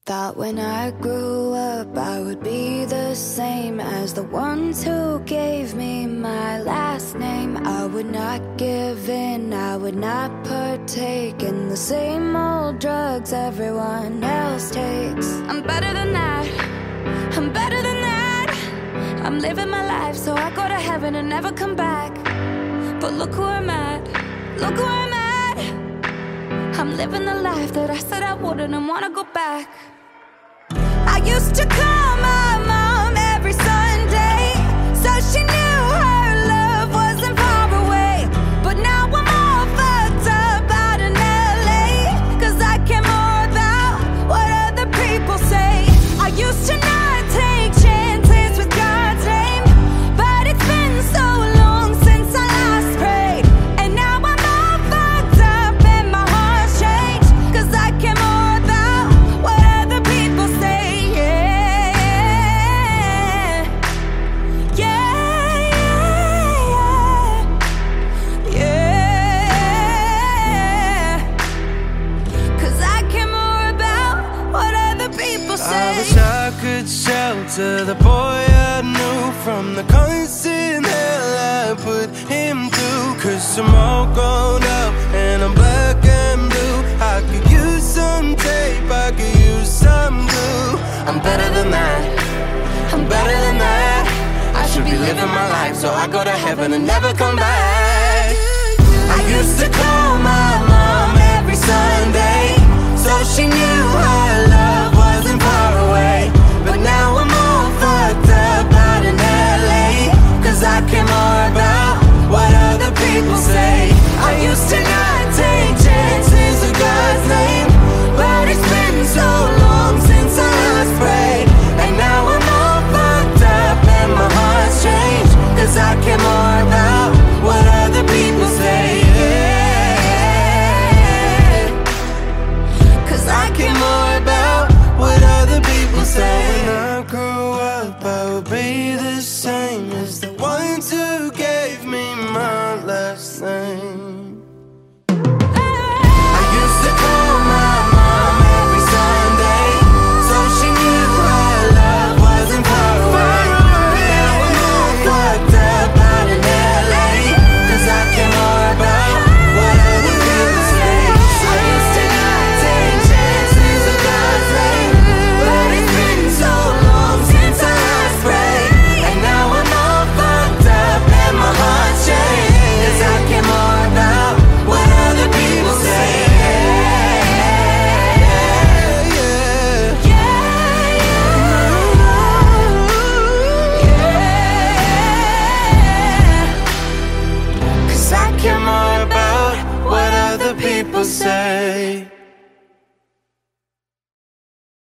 Thought when I grew up I would be the same as the ones who gave me my last name. I would not give in, I would not partake in the same old drugs everyone else takes. I'm better than that, I'm better than that. I'm living my life so I go to heaven and never come back. But look who I'm at, look who I'm at. I'm living the life that I said I wouldn't and wanna go back. I used to call my mom every Sunday, so she knew her love wasn't far away. But now I'm all fucked up out in LA, 'cause I care more about what other people say. I used to not take chances with God's name, but it's been so long since I last prayed. And now I'm all fucked up and my heart's changed, 'cause I care more about what other people say. I wish I could shelter the boy I knew from the constant hell I put him through. 'Cause I'm all grown up and I'm black and blue. I could use some tape, I could use some glue. I'm better than that, I'm better than that. I should be living my life so I go to heaven and never come back. I used to call my mom every Sunday, so she knew her love wasn't far away. But now I'm all fucked up out in LA, 'cause I care more about what other people say. I used to not take chances with God's name, but it's been so long since I last prayed. And now I'm all fucked up and my heart's changed, 'cause I care more about what other people say. I care more about what other people say. When I grew up, I would be the same as the ones who gave me my last name. I used to call my mom every Sunday, so she knew her love wasn't far away. Now I'm all fucked up out in LA, 'cause I care more about what other people say. I used to not take chances with God's name, but it's been so long since I last prayed. And now I'm all fucked up and my heart's changed, 'cause I care more about what other people say. Cause I care more about what other people say.